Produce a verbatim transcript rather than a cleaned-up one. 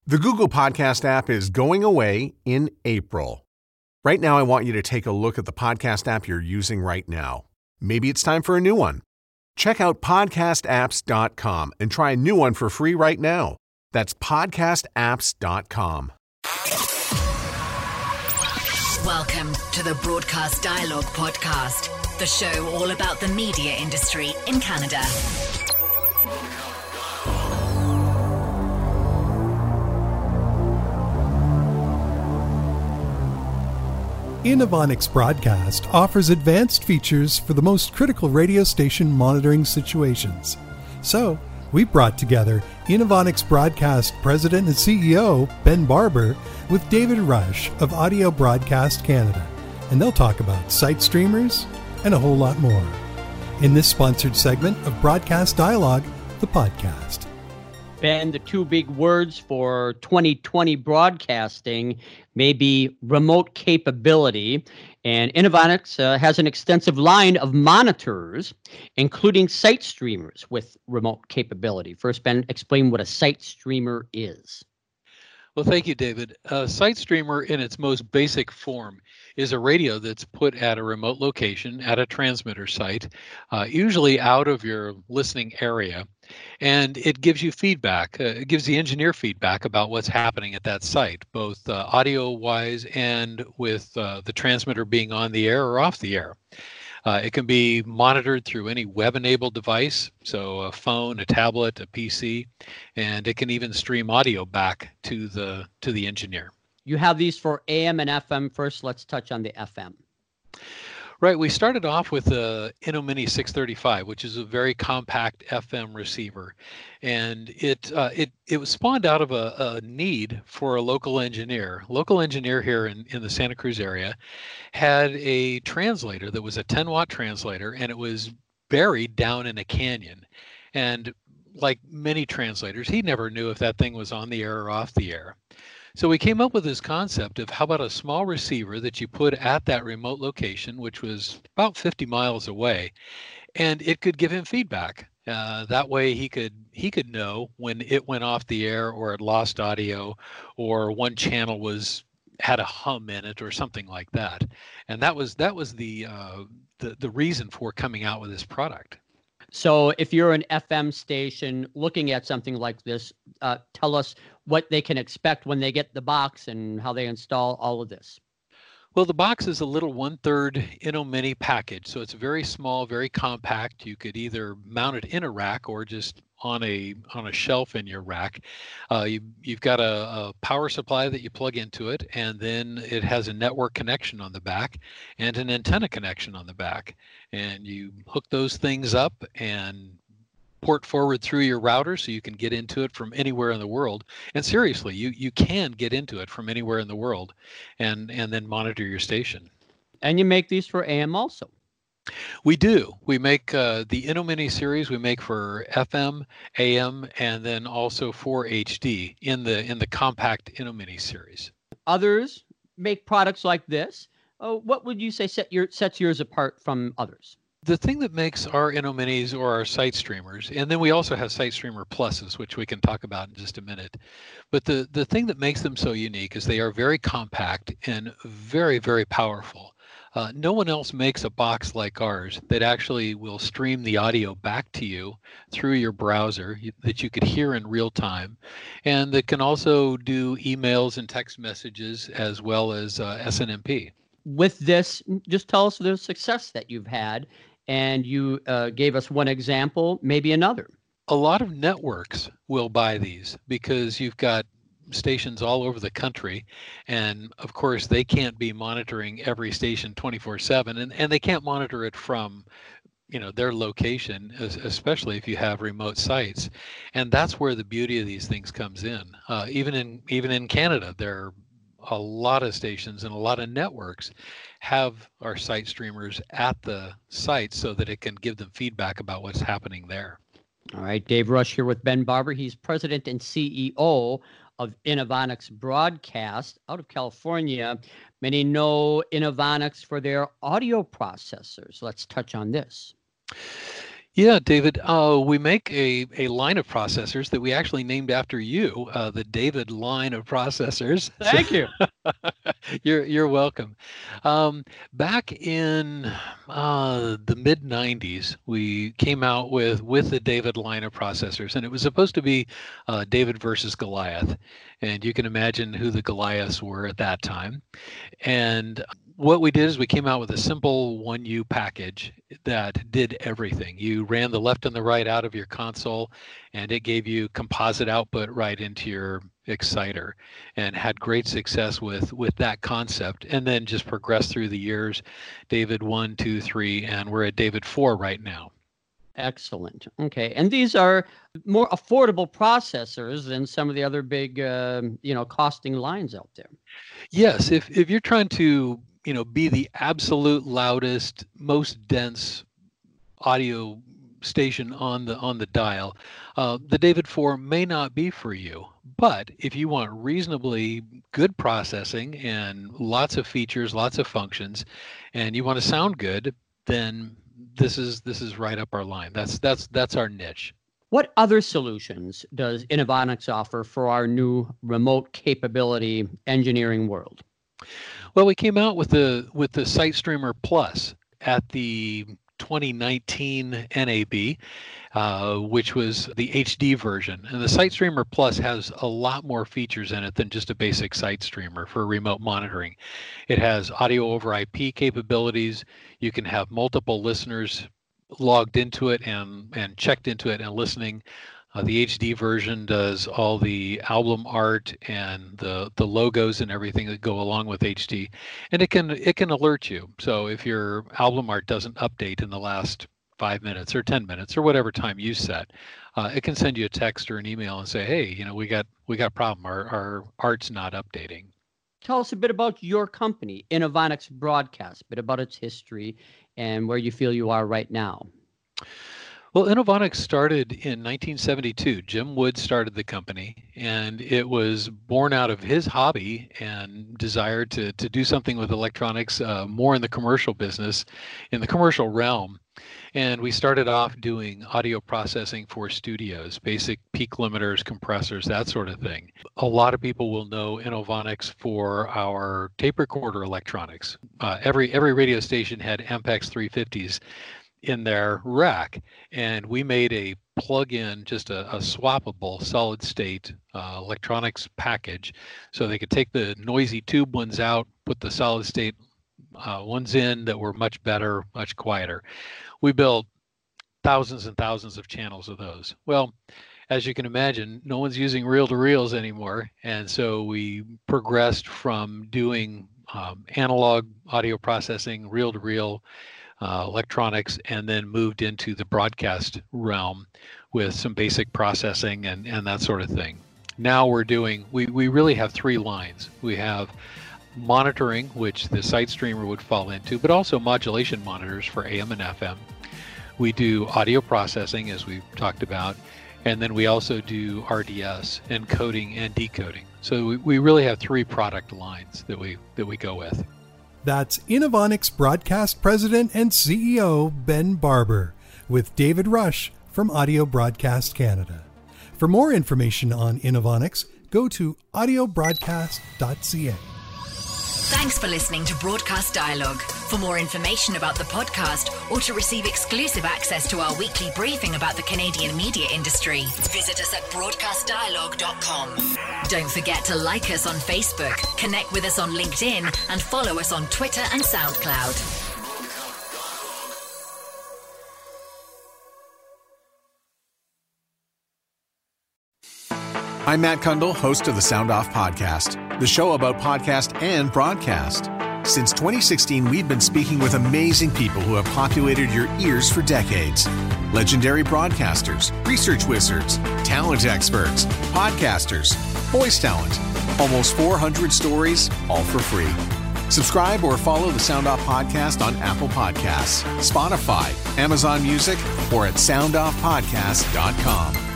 The Google Podcast app is going away in April. Right now, I want you to take a look at the podcast app you're using right now. Maybe it's time for a new one. Check out podcast apps dot com and try a new one for free right now. That's podcast apps dot com. Welcome to the Broadcast Dialogue Podcast, the show all about the media industry in Canada. Inovonics Broadcast offers advanced features for the most critical radio station monitoring situations. So, we brought together Inovonics Broadcast President and C E O Ben Barber with David Rush of Audio Broadcast Canada, and they'll talk about site streamers and a whole lot more in this sponsored segment of Broadcast Dialogue, the podcast. Ben, the two big words for twenty twenty broadcasting may be remote capability. And Inovonics uh, has an extensive line of monitors, including site streamers with remote capability. First, Ben, explain what a site streamer is. Well, thank you, David. A site streamer in its most basic form is a radio that's put at a remote location at a transmitter site, uh, usually out of your listening area. And it gives you feedback. Uh, it gives the engineer feedback about what's happening at that site, both uh, audio-wise and with uh, the transmitter being on the air or off the air. Uh, it can be monitored through any web-enabled device, so a phone, a tablet, a P C, and it can even stream audio back to the to the engineer. You have these for A M and F M. First, let's touch on the F M. Right, we started off with the InnoMini six thirty-five, which is a very compact F M receiver, and it uh, it it was spawned out of a, a need for a local engineer. Local engineer here in, in the Santa Cruz area had a translator that was a ten watt translator, and it was buried down in a canyon. And like many translators, he never knew if that thing was on the air or off the air. So we came up with this concept of how about a small receiver that you put at that remote location, which was about fifty miles away, and it could give him feedback. Uh, that way he could he could know when it went off the air or it lost audio or one channel was had a hum in it or something like that. And that was that was the uh, the the reason for coming out with this product. So if you're an F M station looking at something like this, uh, tell us what they can expect when they get the box and how they install all of this. Well, the box is a little one-third InnoMini package, so it's very small, very compact. You could either mount it in a rack or just on a on a shelf in your rack. Uh, you, you've got a, a power supply that you plug into it, and then it has a network connection on the back and an antenna connection on the back. And you hook those things up and port forward through your router so you can get into it from anywhere in the world. And seriously, you you can get into it from anywhere in the world and and then monitor your station. And you make these for A M also. We do. We make uh, the InnoMini series. We make for F M, A M, and then also for H D in the in the compact InnoMini series. Others make products like this. Oh, what would you say set your sets yours apart from others? The thing that makes our InnoMinis or our site streamers, and then we also have Site Streamer Pluses, which we can talk about in just a minute. But the, the thing that makes them so unique is they are very compact and very, very powerful. Uh, no one else makes a box like ours that actually will stream the audio back to you through your browser that you could hear in real time, and that can also do emails and text messages as well as uh, S N M P. With this, just tell us the success that you've had. And you uh, gave us one example, maybe another. A lot of networks will buy these because you've got stations all over the country. And of course, they can't be monitoring every station twenty-four seven, and, and they can't monitor it from you know, their location, especially if you have remote sites. And that's where the beauty of these things comes in. Uh, even in even in Canada, there are a lot of stations and a lot of networks have our site streamers at the site so that it can give them feedback about what's happening there. All right, Dave Rush here with Ben Barber. He's president and C E O of Inovonics Broadcast out of California. Many know Inovonics for their audio processors. Let's touch on this. Yeah, David, uh, we make a, a line of processors that we actually named after you, uh, the David line of processors. Thank you. You're you're welcome. Um, back in uh, the mid nineties, we came out with with the David line of processors, and it was supposed to be uh, David versus Goliath, and you can imagine who the Goliaths were at that time. And what we did is we came out with a simple one U package that did everything. You ran the left and the right out of your console, and it gave you composite output right into your exciter, and had great success with with that concept, and then just progressed through the years. David one, two, three, and we're at David four right now. Excellent. Okay, and these are more affordable processors than some of the other big, uh, you know, costing lines out there. Yes, if if you're trying to, you know, be the absolute loudest, most dense audio station on the on the dial, uh, the David four may not be for you. But if you want reasonably good processing and lots of features, lots of functions, and you want to sound good, then this is this is right up our line. That's that's that's our niche. What other solutions does Inovonics offer for our new remote capability engineering world? Well, we came out with the with the SiteStreamer Plus at the twenty nineteen N A B, uh, which was the H D version. And the SiteStreamer Plus has a lot more features in it than just a basic SiteStreamer for remote monitoring. It has audio over I P capabilities. You can have multiple listeners logged into it and, and checked into it and listening. Uh, the H D version does all the album art and the the logos and everything that go along with H D, and it can it can alert you. So if your album art doesn't update in the last five minutes or ten minutes or whatever time you set, uh, it can send you a text or an email and say, hey, you know, we got we got a problem. Our our art's not updating. Tell us a bit about your company, Inovonics Broadcast, a bit about its history and where you feel you are right now. Well, Inovonics started in nineteen seventy-two. Jim Wood started the company, and it was born out of his hobby and desire to to do something with electronics, uh, more in the commercial business, in the commercial realm. And we started off doing audio processing for studios, basic peak limiters, compressors, that sort of thing. A lot of people will know Inovonics for our tape recorder electronics. Uh, every every radio station had Ampex three fifties in their rack, and we made a plug-in, just a, a swappable solid state uh, electronics package, so they could take the noisy tube ones out, put the solid state uh, ones in that were much better, much quieter. We built thousands and thousands of channels of those. Well, as you can imagine, no one's using reel-to-reels anymore, and so we progressed from doing um, analog audio processing, reel-to-reel, Uh, electronics, and then moved into the broadcast realm with some basic processing and, and that sort of thing. Now we're doing, we, we really have three lines. We have monitoring, which the SiteStreamer would fall into, but also modulation monitors for A M and F M. We do audio processing, as we've talked about, and then we also do R D S, encoding and decoding. So we, we really have three product lines that we that we go with. That's Inovonics Broadcast President and C E O Ben Barber with David Rush from Audio Broadcast Canada. For more information on Inovonics, go to audio broadcast dot c a. Thanks for listening to Broadcast Dialogue. For more information about the podcast or to receive exclusive access to our weekly briefing about the Canadian media industry, visit us at broadcast dialogue dot com. Don't forget to like us on Facebook, connect with us on LinkedIn, and follow us on Twitter and SoundCloud. I'm Matt Kundle, host of the Sound Off Podcast, the show about podcast and broadcast. Since twenty sixteen, we've been speaking with amazing people who have populated your ears for decades. Legendary broadcasters, research wizards, talent experts, podcasters, voice talent. Almost four hundred stories, all for free. Subscribe or follow the Sound Off Podcast on Apple Podcasts, Spotify, Amazon Music, or at sound off podcast dot com.